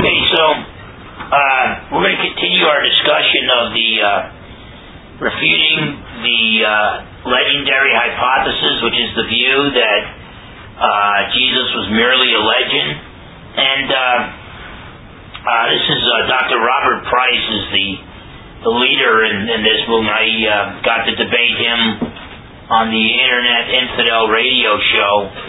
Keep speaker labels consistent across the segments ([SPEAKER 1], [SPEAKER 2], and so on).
[SPEAKER 1] Okay, so we're going to continue our discussion of the refuting the legendary hypothesis, which is the view that Jesus was merely a legend. And this is Dr. Robert Price is the leader in this movement. I got to debate him on the Internet Infidel radio show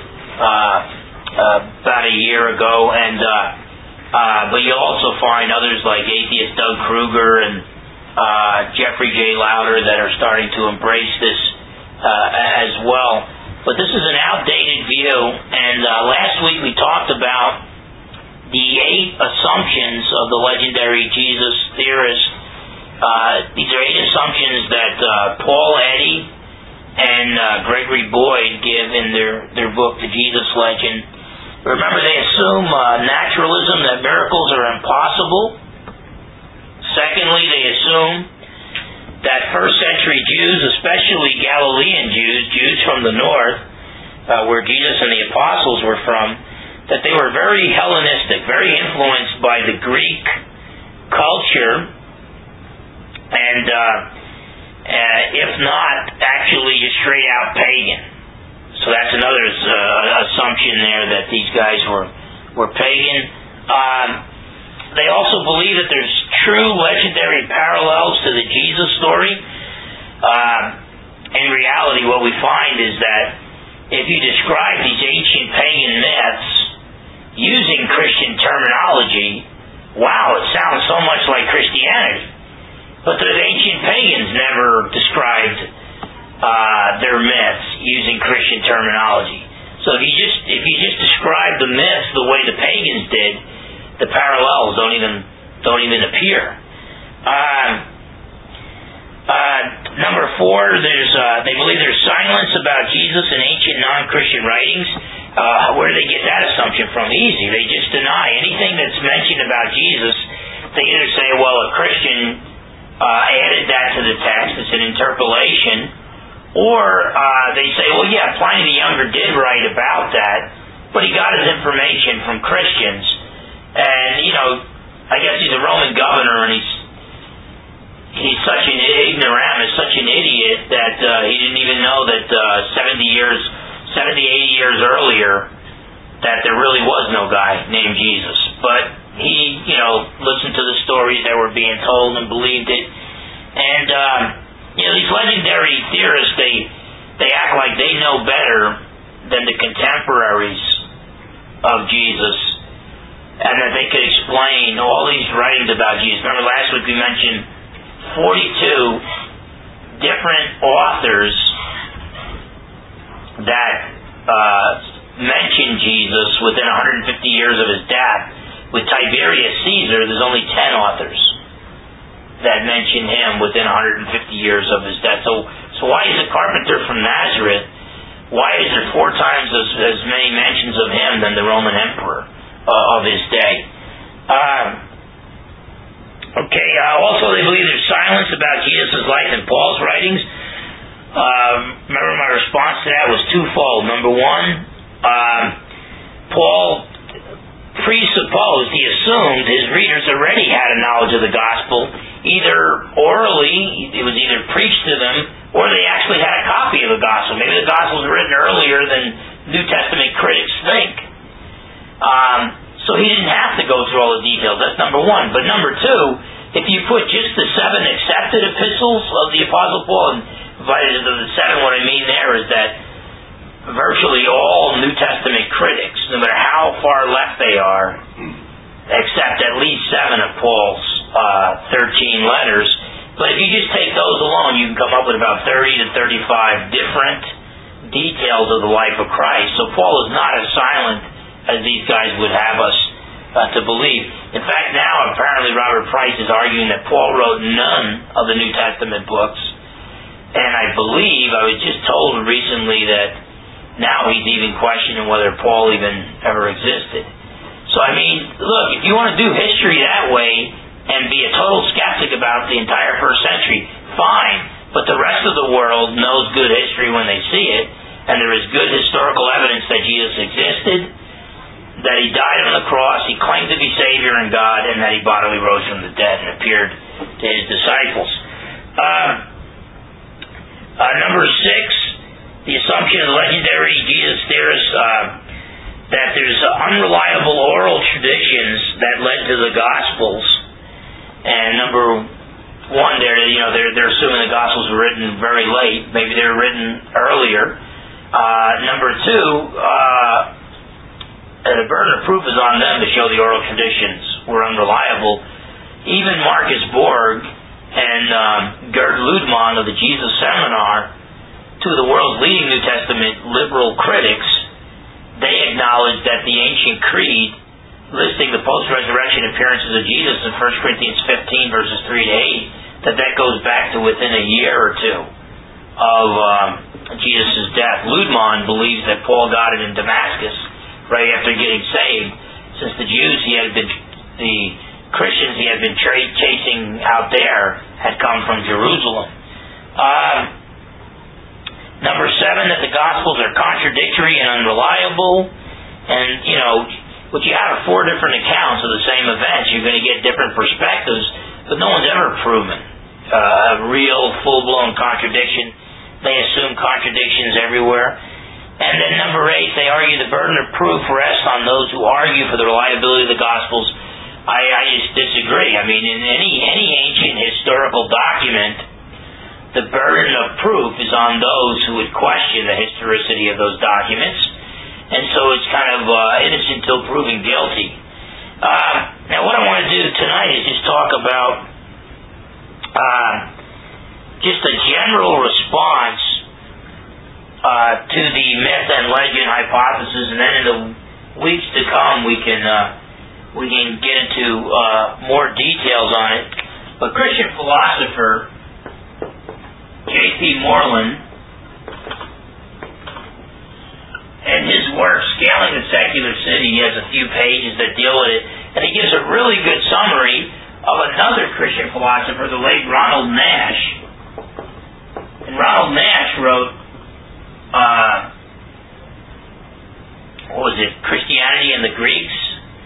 [SPEAKER 1] about a year ago, and but you'll also find others like atheist Doug Kruger and Jeffrey J. Lauder that are starting to embrace this as well. But this is an outdated view, and last week we talked about the 8 assumptions of the legendary Jesus theorist. These are 8 assumptions that Paul Eddy and Gregory Boyd give in their book, The Jesus Legend. Remember, they assume naturalism, that miracles are impossible. Secondly, they assume that first century Jews, especially Galilean Jews from the north, where Jesus and the apostles were from, that they were very Hellenistic, very influenced by the Greek culture, and if not, actually just straight out pagan. So that's another assumption there, that these guys were pagan. They also believe that there's true legendary parallels to the Jesus story. In reality, what we find is that if you describe these ancient pagan myths using Christian terminology, wow, it sounds so much like Christianity. But the ancient pagans never described their myths using Christian terminology. So if you just describe the myths the way the pagans did, the parallels don't even appear. Number 4, they believe there's silence about Jesus in ancient non-Christian writings. Where do they get that assumption from? Easy. They just deny anything that's mentioned about Jesus. They either say, well, a Christian added that to the text, it's an interpolation, or they say, well, yeah, Pliny the Younger did write about that, but he got his information from Christians. And, I guess he's a Roman governor, and he's such an ignoramus, such an idiot, that he didn't even know that 70, 80 years earlier, that there really was no guy named Jesus. But he, listened to the stories that were being told and believed it. And, these legendary theorists, they act like they know better than the contemporaries of Jesus, and that they could explain all these writings about Jesus. Remember last week we mentioned 42 different authors that mention Jesus within 150 years of his death. With Tiberius Caesar, there's only 10 authors that mention him within 150 years of his death. So why is a carpenter from Nazareth, why is there 4 times as many mentions of him than the Roman emperor of his day? Also they believe there's silence about Jesus' life in Paul's writings. Remember, my response to that was twofold. Number 1, Paul presupposed, he assumed his readers already had a knowledge of the gospel, either orally, it was either preached to them, or they actually had a copy of the gospel. Maybe the gospel was written earlier than New Testament critics think. So he didn't have to go through all the details. That's number 1. But number 2, if you put just the 7 accepted epistles of the Apostle Paul and divided into the 7, what I mean there is that virtually all New Testament critics, no matter how far left they are, accept at least 7 of Paul's 13 letters. But if you just take those alone, you can come up with about 30 to 35 different details of the life of Christ. So Paul is not as silent as these guys would have us to believe. In fact, now apparently Robert Price is arguing that Paul wrote none of the New Testament books. And I believe, I was just told recently that now he's even questioning whether Paul even ever existed. So I mean, look, if you want to do history that way and be a total skeptic about the entire first century, fine. But the rest of the world knows good history when they see it, and there is good historical evidence that Jesus existed, that he died on the cross, he claimed to be Savior and God, and that he bodily rose from the dead and appeared to his disciples. Number 6, the assumption of the legendary Jesus theorists that there's unreliable oral traditions that led to the Gospels. And number 1, they're assuming the Gospels were written very late. Maybe they were written earlier. Number 2, the burden of proof is on them to show the oral traditions were unreliable. Even Marcus Borg and Gerd Lüdemann of the Jesus Seminar, two of the world's leading New Testament liberal critics, they acknowledge that the ancient creed listing the post-resurrection appearances of Jesus in 1 Corinthians 15 verses 3 to 8, that goes back to within a year or two of Jesus' death. Lüdemann believes that Paul got it in Damascus right after getting saved, since the Christians he had been chasing out there had come from Jerusalem. Number 7, that the Gospels are contradictory and unreliable. And, what you have are 4 different accounts of the same events. You're going to get different perspectives, but no one's ever proven a real, full-blown contradiction. They assume contradictions everywhere. And then number 8, they argue the burden of proof rests on those who argue for the reliability of the Gospels. I just disagree. I mean, in any ancient historical document, the burden of proof is on those who would question the historicity of those documents. And so it's kind of innocent until proven guilty. Now what I want to do tonight is just talk about just a general response to the myth and legend hypothesis, and then in the weeks to come we can get into more details on it. But Christian philosopher J.P. Moreland, and his work, Scaling the Secular City, he has a few pages that deal with it, and he gives a really good summary of another Christian philosopher, the late Ronald Nash. And Ronald Nash wrote, Christianity and the Greeks,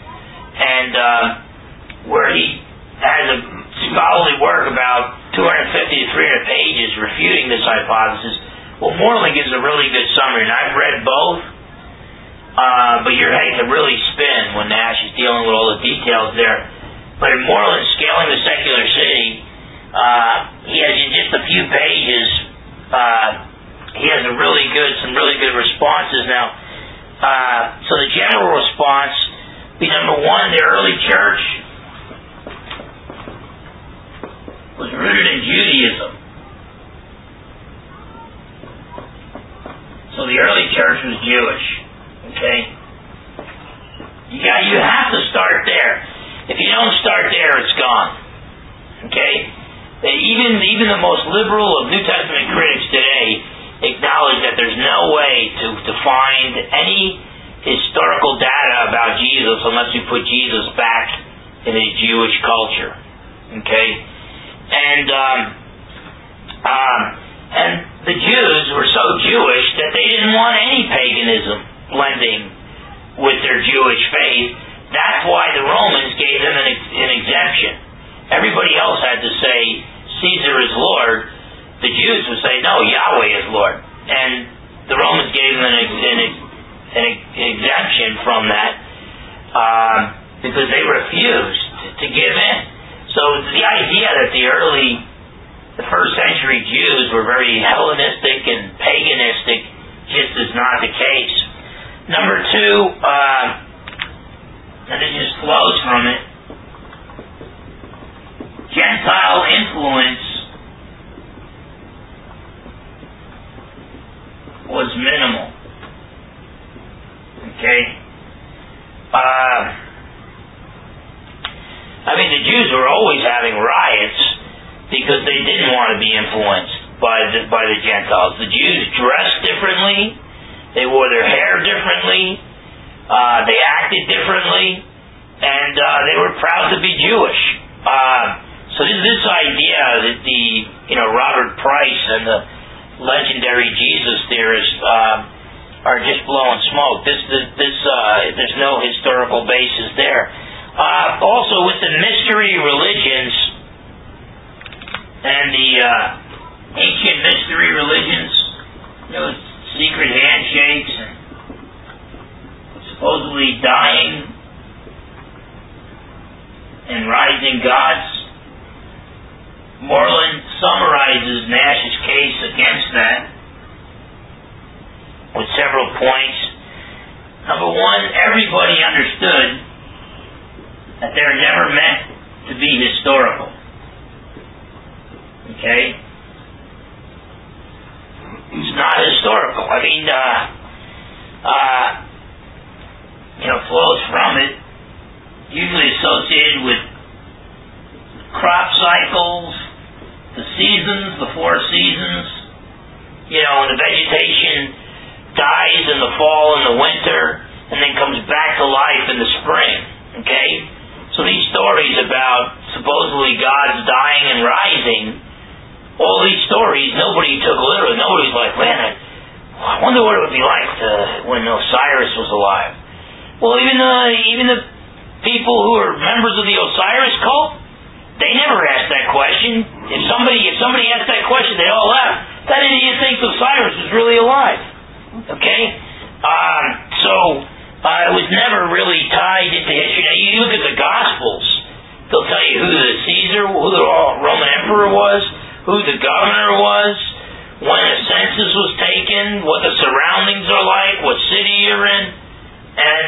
[SPEAKER 1] and where he has a scholarly work about 250 to 300 pages refuting this hypothesis. Well, Moreland gives a really good summary, and I've read both, but your head can really spin when Nash is dealing with all the details there. But in Moreland's Scaling the Secular City, he has in just a few pages, he has some really good responses. Now, so the general response be number 1, the early church was rooted in Judaism. So the early church was Jewish. Okay? You have to start there. If you don't start there, it's gone. Okay? Even the most liberal of New Testament critics today acknowledge that there's no way to find any historical data about Jesus unless you put Jesus back in his Jewish culture. Okay? And the Jews were so Jewish that they didn't want any paganism blending with their Jewish faith. That's why the Romans gave them an exemption. Everybody else had to say Caesar is Lord. The Jews would say, no, Yahweh is Lord. And the Romans gave them an exemption from that because they refused to give in. So the idea that the first century Jews were very Hellenistic and paganistic just is not the case. Number 2, and it just flows from it, Gentile influence was minimal. Okay? The Jews were always having riots because they didn't want to be influenced by the Gentiles. The Jews dressed differently, they wore their hair differently, they acted differently, and they were proud to be Jewish. So this idea that Robert Price and the legendary Jesus theorists are just blowing smoke. This there's no historical basis there. Also, with the mystery religions and the ancient mystery religions, secret handshakes and supposedly dying and rising gods, Moreland summarizes Nash's case against that with several points. Number one, everybody understood that they're never meant to be historical. Okay? It's not historical. I mean, flows from it, usually associated with crop cycles, the seasons, the 4 seasons, when the vegetation dies in the fall and the winter, and then comes back to life in the spring. Okay? So these stories about supposedly gods dying and rising, all these stories, nobody took literally. Nobody's like, man, I wonder what it would be like when Osiris was alive. Well, even the people who are members of the Osiris cult, they never asked that question. If somebody asked that question, they all laughed. That idiot thinks Osiris was really alive. Okay? It was never really tied into history. Now, you look at the Gospels, they'll tell you who the Caesar, who the Roman Emperor was, who the governor was, when a census was taken, what the surroundings are like, what city you're in, and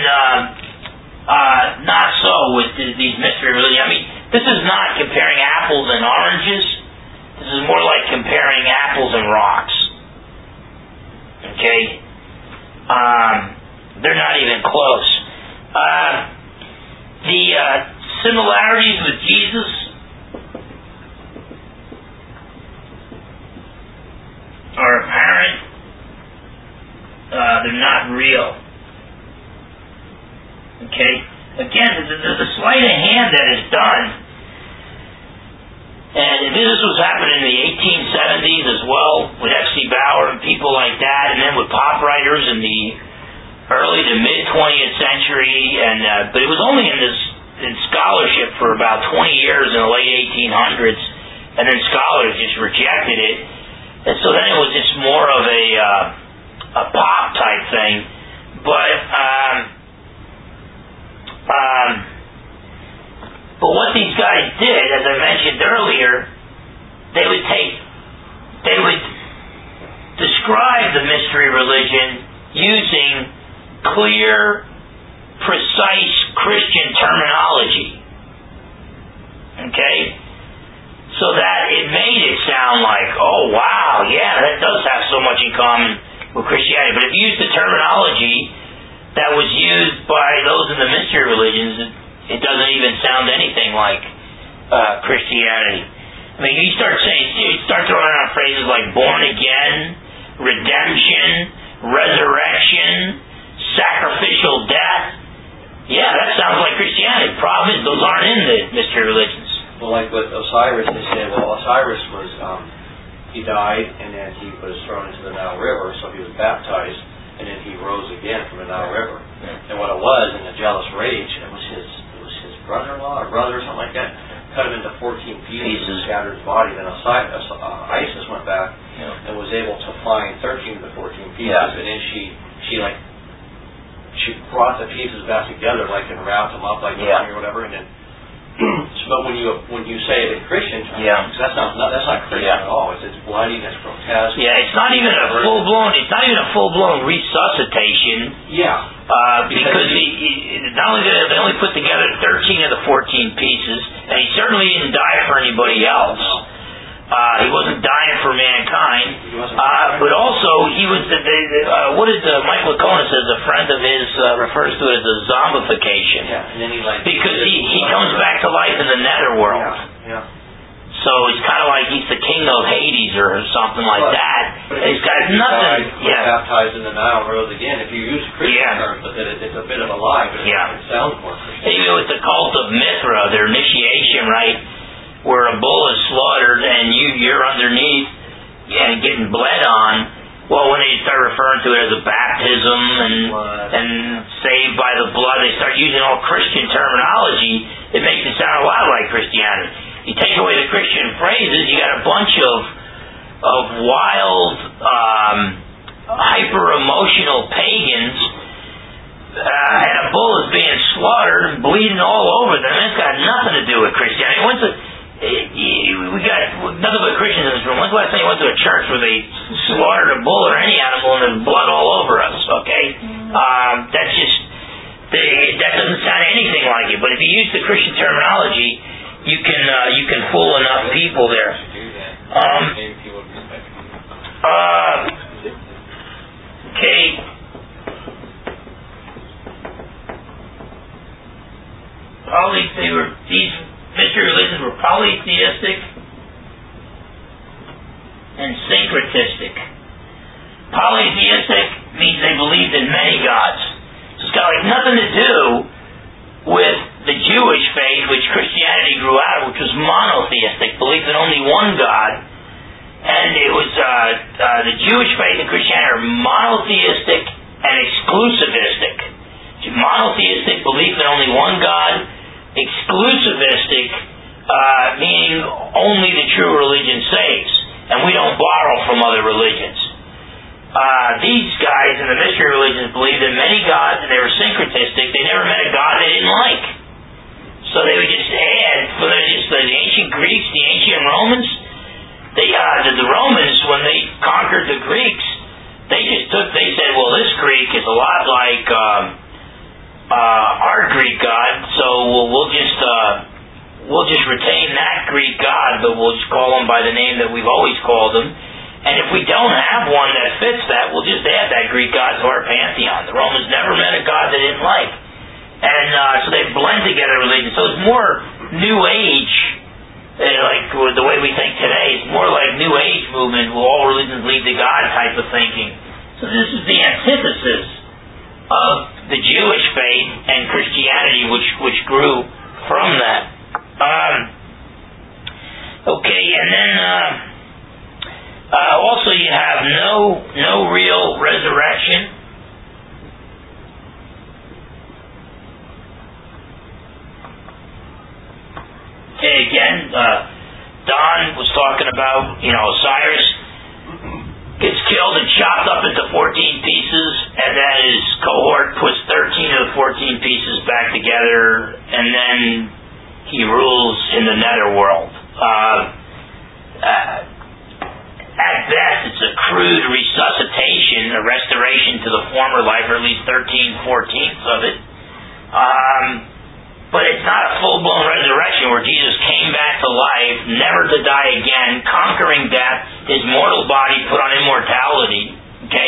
[SPEAKER 1] not so with these mystery religions. I mean, this is not comparing apples and oranges. This is more like comparing apples and rocks. Okay? They're not even close. The similarities with Jesus are apparent. They're not real. Okay? Again, there's a sleight of hand that is done. And this was happening in the 1870s as well, with F.C. Bauer and people like that, and then with pop writers in the early to mid 20th century, but it was only in scholarship for about 20 years in the late 1800s, and then scholars just rejected it, and so then it was just more of a pop type thing. But what these guys did, as I mentioned earlier, they would describe the mystery religion using clear, precise Christian terminology. Okay? So that it made it sound like, oh wow, yeah, that does have so much in common with Christianity. But if you use the terminology that was used by those in the mystery religions, it doesn't even sound anything like Christianity. I mean, you start throwing around phrases like born again, redemption, resurrection, sacrificial death. Yeah, that sounds like Christianity. The problem is those aren't in the mystery religions.
[SPEAKER 2] Well, like with Osiris, they say, Osiris was, he died and then he was thrown into the Nile River, so he was baptized, and then he rose again from the Nile River. And what it was, in a jealous rage, it was his brother-in-law or brother or something like that, cut him into 14 pieces and scattered his body. Then Isis went back and was able to find 13 of the 14 pieces, and then she brought the pieces back together, like, and wrapped them up like money or whatever, and then. But when you say it in Christian terms, that's not Christian at all. It's bloody, it's grotesque.
[SPEAKER 1] Yeah, it's not even a full blown resuscitation.
[SPEAKER 2] Yeah.
[SPEAKER 1] Because not only did they only put together 13 of the 14 pieces, and he certainly didn't die for anybody else. He wasn't dying for mankind. But also, he was what did Mike Licona says, a friend of his refers to it as a zombification.
[SPEAKER 2] Yeah, and then
[SPEAKER 1] because he comes back to life in the netherworld.
[SPEAKER 2] Yeah.
[SPEAKER 1] So it's kind of like he's the king of Hades or something like that. He's got nothing.
[SPEAKER 2] Baptized in the Nile, rose again. If you use Christian terms, but it's a bit of a lie, but it sounds more Christian.
[SPEAKER 1] Even with the cult of Mithra, their initiation, right, where a bull is slaughtered and you're underneath and getting bled on. Well, when they start referring to it as a baptism and saved by the blood, they start using all Christian terminology. It makes it sound a lot like Christianity. You take away the Christian phrases, you got a bunch of wild, hyper-emotional pagans. And a bull is being slaughtered and bleeding all over them. It's got nothing to do with Christianity. We got nothing but Christians in this room. When's the last time you went to a church where they slaughtered a bull or any animal and there's blood all over us? Okay, that's just that doesn't sound anything like it. But if you use the Christian terminology, you can fool enough people there. Okay. These mystery religions were polytheistic and syncretistic. Polytheistic means they believed in many gods. So it's got nothing to do with the Jewish faith, which Christianity grew out of, which was monotheistic, belief in only one God. And it was the Jewish faith and Christianity are monotheistic and exclusivistic. Monotheistic, belief in only one God. Exclusivistic, meaning only the true religion saves, and we don't borrow from other religions. These guys in the mystery religions believed in many gods, and they were syncretistic. They never met a god they didn't like. So they would just add, the ancient Greeks, the ancient Romans, the Romans, when they conquered the Greeks, they said, well, this Greek is a lot like our Greek god, so we'll just retain that Greek god, but we'll just call him by the name that we've always called him. And if we don't have one that fits that, we'll just add that Greek god to our pantheon. The Romans never met a god they didn't like, and so they blend together religions. So it's more New Age, like the way we think today. It's more like New Age movement, where all religions lead to God type of thinking. So this is the antithesis of the Jewish faith and Christianity, which grew from that. Okay, and then also you have no real resurrection. Okay, again, Don was talking about Osiris gets killed and chopped up into 14 pieces, and then his cohort puts 13 of the 14 pieces back together, and then he rules in the netherworld. At best, it's a crude resuscitation, a restoration to the former life, or at least 13/14 of it. But it's not a full-blown resurrection where Jesus came back to life, never to die again, conquering death, his mortal body put on immortality. Okay,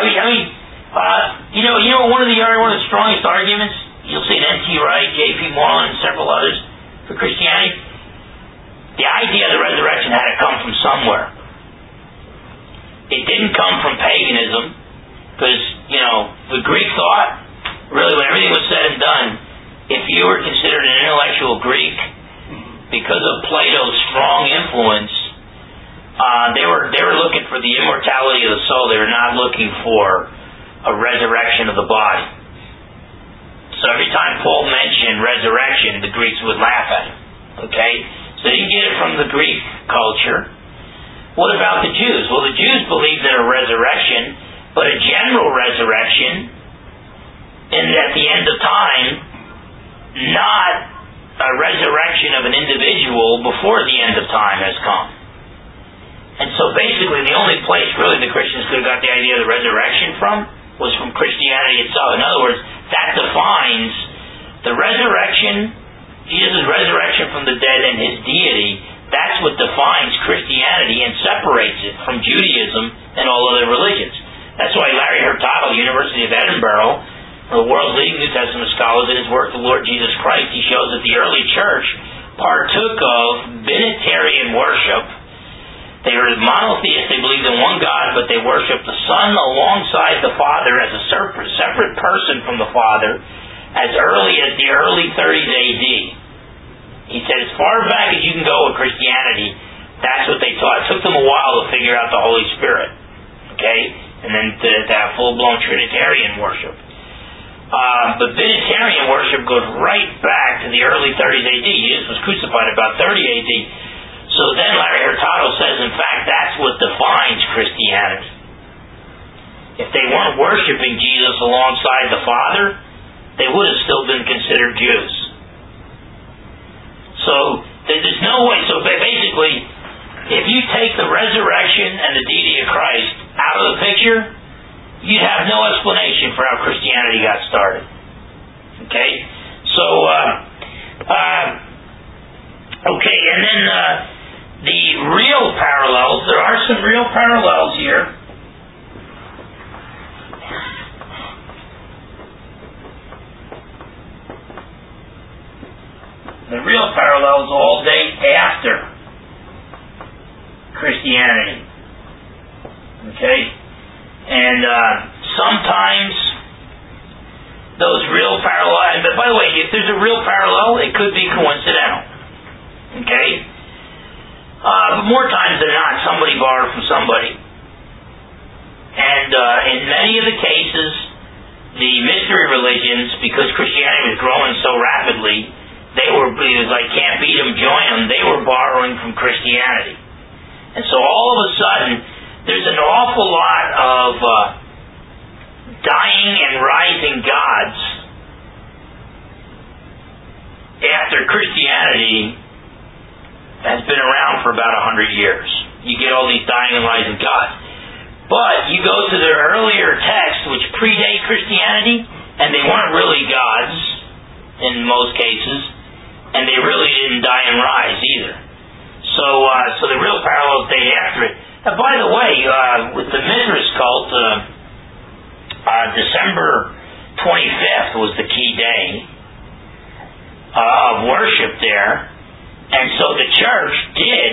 [SPEAKER 1] one of the strongest arguments you'll see in N.T. Wright, J.P. Moreland, and several others for Christianity. The idea of the resurrection had to come from somewhere. It didn't come from paganism, because the Greek thought, really, when everything was said and done, if you were considered an intellectual Greek, because of Plato's strong influence, they were looking for the immortality of the soul. They were not looking for a resurrection of the body. So every time Paul mentioned resurrection, the Greeks would laugh at him. Okay? So you get it from the Greek culture. What about the Jews? Well, the Jews believed in a resurrection, but a general resurrection, and at the end of time, not a resurrection of an individual before the end of time has come. And so basically the only place really the Christians could have got the idea of the resurrection from was from Christianity itself. In other words, that defines the resurrection, Jesus' resurrection from the dead and his deity. That's what defines Christianity and separates it from Judaism and all other religions. That's why Larry Hurtado, University of Edinburgh, the world's leading New Testament scholars, in his work, The Lord Jesus Christ, he shows that the early church partook of binitarian worship. They were monotheists. They believed in one God, but they worshipped the Son alongside the Father as a separate person from the Father as early as the early 30s AD. He said, as far back as you can go with Christianity, that's what they taught. It took them a while to figure out the Holy Spirit. Okay? and then to have full-blown Trinitarian worship. But Binitarian worship goes right back to the early 30s AD. Jesus was crucified about 30 AD. So then Larry Hurtado says, in fact, that's what defines Christianity. If they weren't worshiping Jesus alongside the Father, they would have still been considered Jews. So there's no way. So basically, if you take the resurrection and the deity of Christ out of the picture, you'd have no explanation for how Christianity got started. Okay? So, okay, and then the real parallels, there are some real parallels here. The real parallels all date after Christianity. Okay? And sometimes those real parallels, but by the way, if there's a real parallel, it could be coincidental. Okay? But more times than not, somebody borrowed from somebody. And in many of the cases, the mystery religions, because Christianity was growing so rapidly, it was like, can't beat them, join them. They were borrowing from Christianity. And so all of a sudden, there's an awful lot of dying and rising gods after Christianity has been around for about 100 years. You get all these dying and rising gods. But you go to the earlier texts, which predate Christianity, and they weren't really gods in most cases, and they really didn't die and rise either. So the real parallels date after it. And by the way, with the Mithras cult, December 25th was the key day of worship there. And so the church did,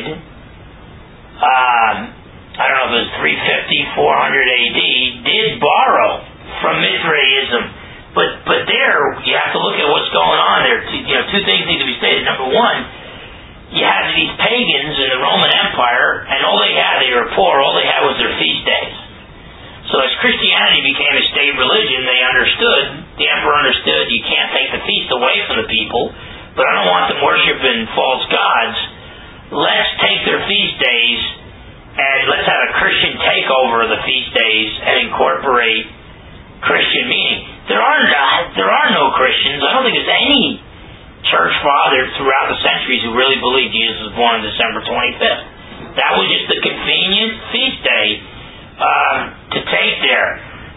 [SPEAKER 1] I don't know if it was 350, 400 AD, did borrow from Mithraism. But there, you have to look at what's going on there. Two things need to be stated. Number one, you had these pagans in the Roman Empire, and all they had, they were poor, all they had was their feast days. So as Christianity became a state religion, they understood, the emperor understood, you can't take the feast away from the people, but I don't want them worshiping false gods. Let's take their feast days, and let's have a Christian takeover of the feast days and incorporate Christian meaning. There are no Christians. I don't think there's any church father throughout the centuries who really believed Jesus was born on December 25th. That was just a convenient feast day to take there.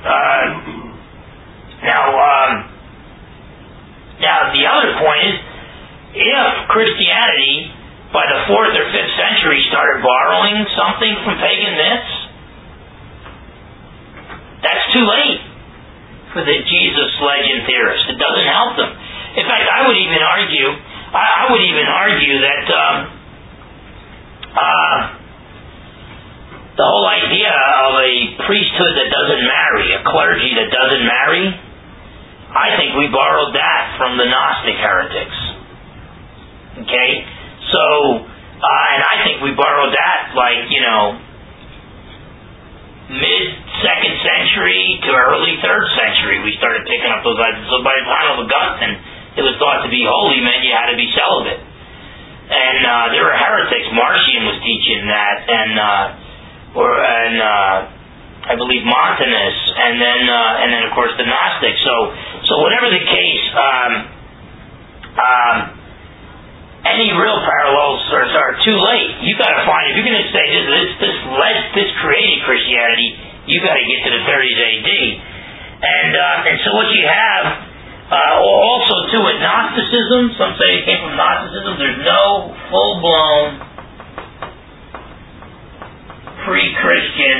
[SPEAKER 1] Now the other point is, if Christianity by the 4th or 5th century started borrowing something from pagan myths, that's too late for the Jesus legend theorists. It doesn't help them. In fact, I would even argue that the whole idea of a priesthood that doesn't marry, a clergy that doesn't marry, I think we borrowed that from the Gnostic heretics. Okay? So, and I think we borrowed that mid-2nd century to early 3rd century, we started picking up those ideas. So by the time of Augustine, it was thought to be holy meant you had to be celibate. And there were heretics. Marcion was teaching that, and I believe Montanus, and then of course the Gnostics. So whatever the case, any real parallels are too late. You got to find, if you're going to say this created Christianity, you got to get to the 30s AD, and so what you have also too with Gnosticism. Some say it came from Gnosticism. There's no full-blown pre-Christian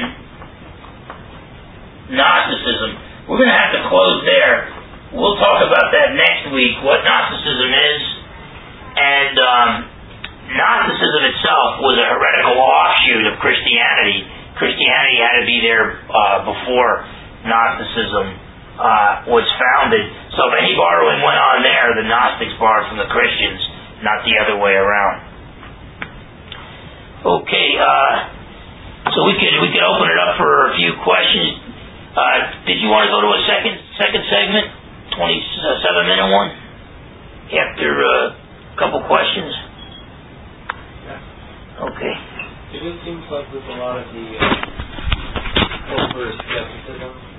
[SPEAKER 1] Gnosticism. We're going to have to close there. We'll talk about that next week. What Gnosticism is. And Gnosticism itself was a heretical offshoot of Christianity. Christianity had to be there before Gnosticism was founded. So if any borrowing went on there, the Gnostics borrowed from the Christians, not the other way around. Okay, so we could open it up for a few questions. Did you want to go to a second segment? 27-minute one? After a couple questions?
[SPEAKER 3] Yeah.
[SPEAKER 1] Okay.
[SPEAKER 3] It just seems like with a lot of the over skepticism